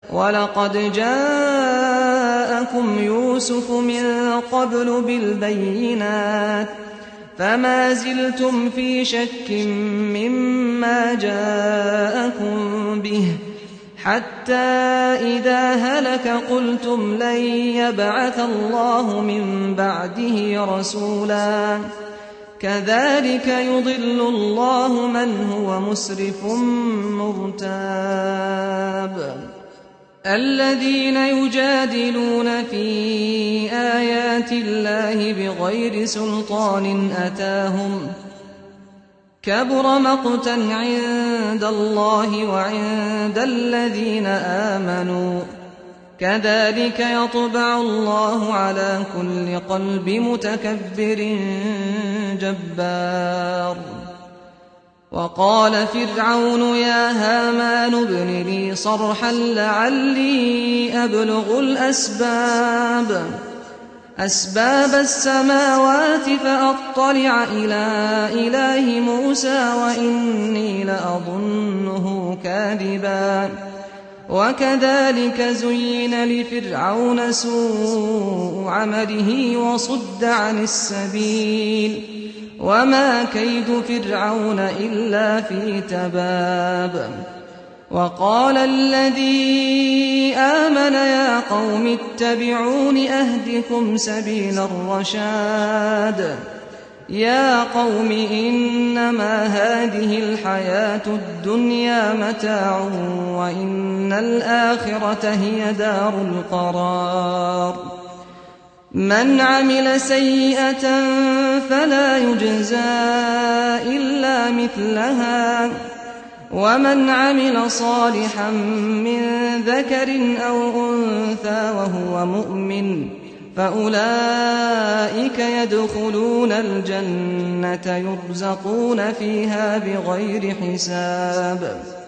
وَلَقَدْ جَاءَكُمْ يُوسُفُ مِن قَبْلُ بِالْبَيِّنَاتِ فَمَا زِلْتُمْ فِي شَكٍّ مِّمَّا جَاءَكُم بِهِ حَتَّىٰ إِذَا هَلَكَ قُلْتُمْ لَن يَبْعَثَ اللَّهُ مِن بَعْدِهِ رَسُولًا كَذَٰلِكَ يُضِلُّ اللَّهُ مَنْ هُوَ مُسْرِفٌ مُّرْتَابٌ الَّذِينَ يُجَادِلُونَ فِي آيَاتِ اللَّهِ بِغَيْرِ سُلْطَانٍ أَتَاهُمْ كَبُرَ مَقْتًا عِندَ اللَّهِ وَعِندَ الَّذِينَ آمَنُوا كَذَٰلِكَ يَطْبَعُ اللَّهُ عَلَىٰ كُلِّ قَلْبِ مُتَكَبِّرٍ جَبَّارٍ وَقَالَ فِرْعَوْنُ يَا هَامَانُ ابْنِ لِي صَرْحًا لَّعَلِّي أَبْلُغُ أَسْبَابَ السَّمَاوَاتِ فَأَطَّلِعَ إِلَىٰ إِلَٰهِ مُوسَىٰ وَإِنِّي لَأَظُنُّهُ كَاذِبًا وَكَذَٰلِكَ زُيِّنَ لِفِرْعَوْنَ سُوءُ عَمَلِهِ وَصُدَّ عَنِ السَّبِيلِ وَمَا كَيْدُ فِرْعَوْنَ إِلَّا فِي تَبَابٍ وَقَالَ الَّذِي آمَنَ يَا قَوْمِ اتَّبِعُونِ أَهْدِكُمْ سَبِيلَ الرَّشَادِ يَا قَوْمِ إِنَّمَا هَٰذِهِ الْحَيَاةُ الدُّنْيَا مَتَاعٌ وَإِنَّ الْآخِرَةَ هِيَ دَارُ الْقَرَارِ مَنْ عَمِلَ سَيِّئَةً فَلَا يُجْزَىٰ إِلَّا مِثْلَهَا وَمَنْ عَمِلَ صَالِحًا مِّن ذَكَرٍ أَوْ أُنثَىٰ وَهُوَ مُؤْمِنٌ فَأُولَٰئِكَ يَدْخُلُونَ الْجَنَّةَ يُرْزَقُونَ فِيهَا بِغَيْرِ حِسَابٍ